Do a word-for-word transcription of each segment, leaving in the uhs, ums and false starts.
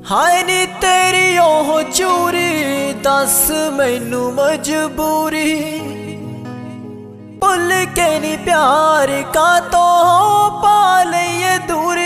हाय नी तेरी ओह चूरी दस मैनू मजबूरी भुल के नी प्यार का तो पा लईए दूरी।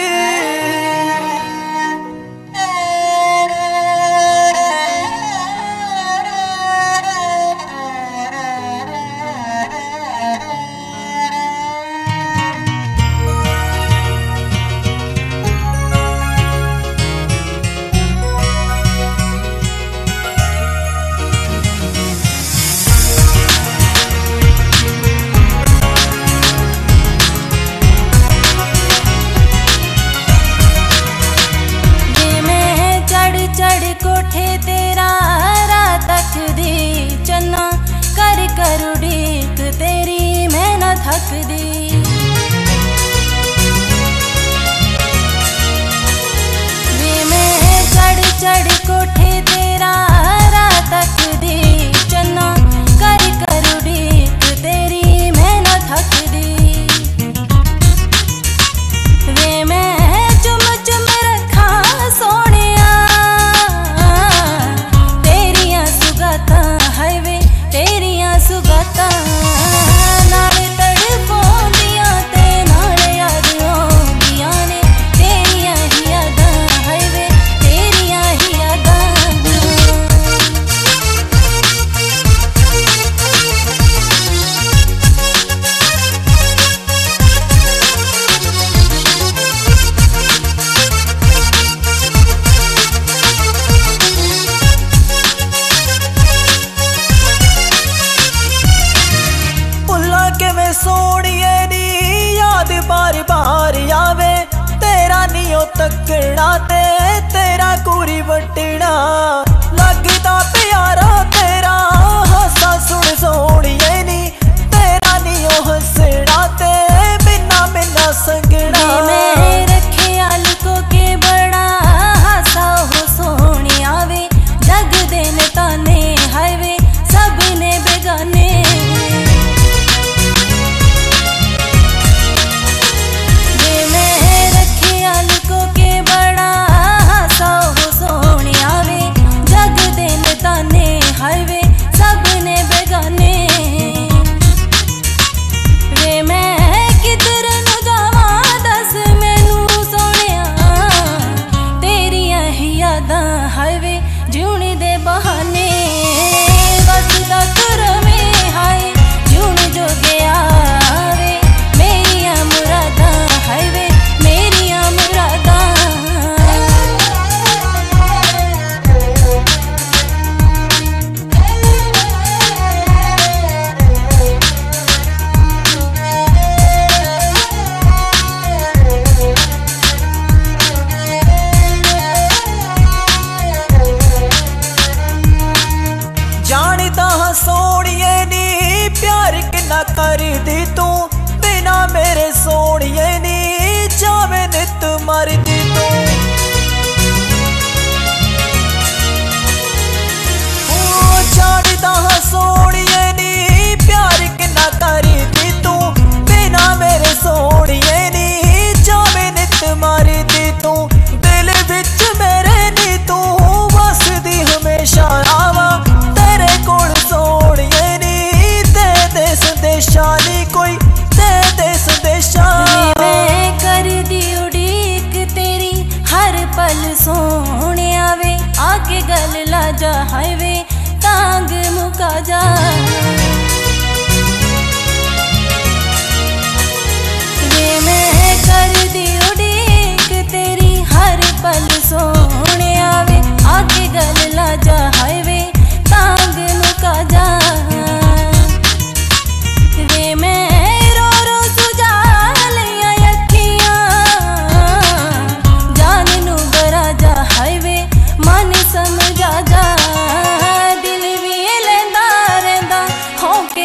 कोठे तेरा रात तक दी चन्ना कर कर उड़ीक तेरी मैं न थक दी। वे मैं चढ़ चढ़ कोठे तेरा रात तक दी चन्ना कर कर उड़ीक तेरी मैं न थक दी। वे मैं चुम चुम रखा सोने सोनिए नी याद बार बार आवे तेरा नियो तकड़ा ते तेरा कुरी वटना लगदा प्यारा तेरा हसा सुन सोनिए नी तेरा नियो हसना ते बिना बिना संगना। मैं रखे आलको के बड़ा हसा हो सोनी आवे जग देन ताने हाईवे सब ने बेगाने। हाईवे सब ने बेगाने। वे मैं किधर न जावा दस मैनू सोनिया तेरिया ही यादां हाईवे जूनी दे बहाने। बस तक में हाय जून जो गया वे मेरिया मुरादां हाईवे मेरिया मुरादां। सोनिए नी प्यार किन्ना कर दी तू बिना मेरे सोनिए नी जावे नित मर दी तू। ओ जानदा सोनिए नी प्यार किन्ना कर दी तू बिना मेरे सोनिए नी जावे नित मर दी तू। दिल विच मेरे नी तू वसदी हमेशा आवा तेरे कोल सोनिए नी दे दे संदेशा नी कोई दे दे संदेशा। मैं कर दी उड़ीक तेरी हर पल सोने आवे आके गल ला जा हाईवे तांग मुका जा। वे मैं कर दी उड़ीक तेरी हर पल सोने आवे आके गल ला जा हाईवे तांग मुका जा। वे मैं रो रो सुझा लिया अखियां जान नू बरा जा हाईवे मन समझा जा। दिल भी लेंदा रहंदा हो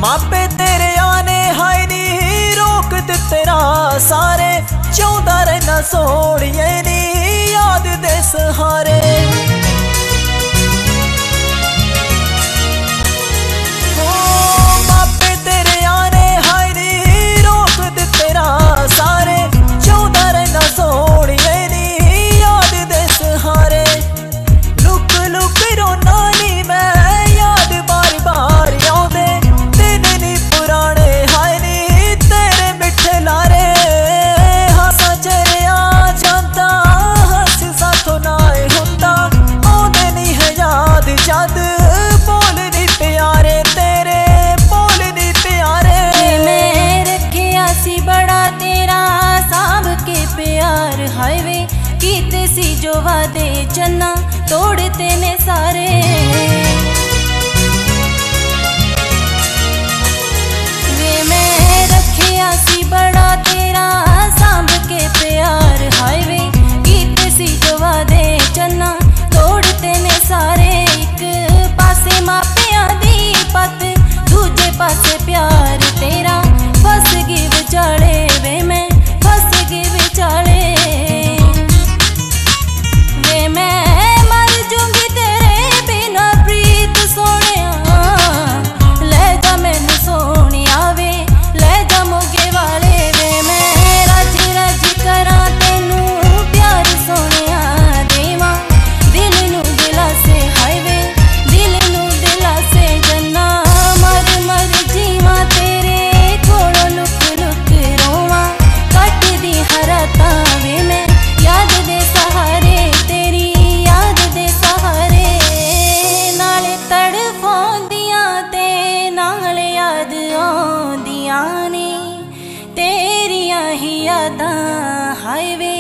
मापे तेरे आने हाय नी रोक दिते राह सारे, चाहता रहना सोहणिए नी याद दे सहारे। मापे तेरे आने हाय नी रोक दिते राह सारे, चाहता रहना सोहणिए नी याद दे सहारे। लुक लुक रोना नी मैं याद बार बार आउंदे, दिन नी पुराने हाय नी तेरे मिठे लारे। हासा चेहरा जांदा हस साथों नाए हुंदा, आउंदे नी है याद जद बोल नी प्यारे तेरे, बोल नी प्यारे। मैं रखिया सी बड़ा तेरा सांभ के प्यार, हाय वे कीते सी जो वादे चन्ना तोड़ते ने सारे। वे मैं रखिया सी बड़ा तेरा सांभ के प्यार, हाय वे कीते सी जो वादे चन्ना तोड़ते ने सारे। एक पासे मापिया दी पत, दूजे पासे प्यार तेरा, फस गई विचाले वे मैं फस गई विचाले। वे मैं मर जूंगी तेरे बिना प्रीत सोहणिया, ले जा मैनू सोहणिया वे ले जा मोगे वाले। वे मैं रज रज करा तेनू प्यार सोहणिया देवा, दिल नू दिला से हाय वे दिल नू दिला से जन्ना। मर मर जीवा तेरे कोलों लुक लुक रोवा, कट दी हराता वे मैं याद दे सहारे, तेरी याद दे सहारे। नाले तड़फाउंदियां ते नाले याद आउंदियां ने, तेरियां ही यादां हाय वे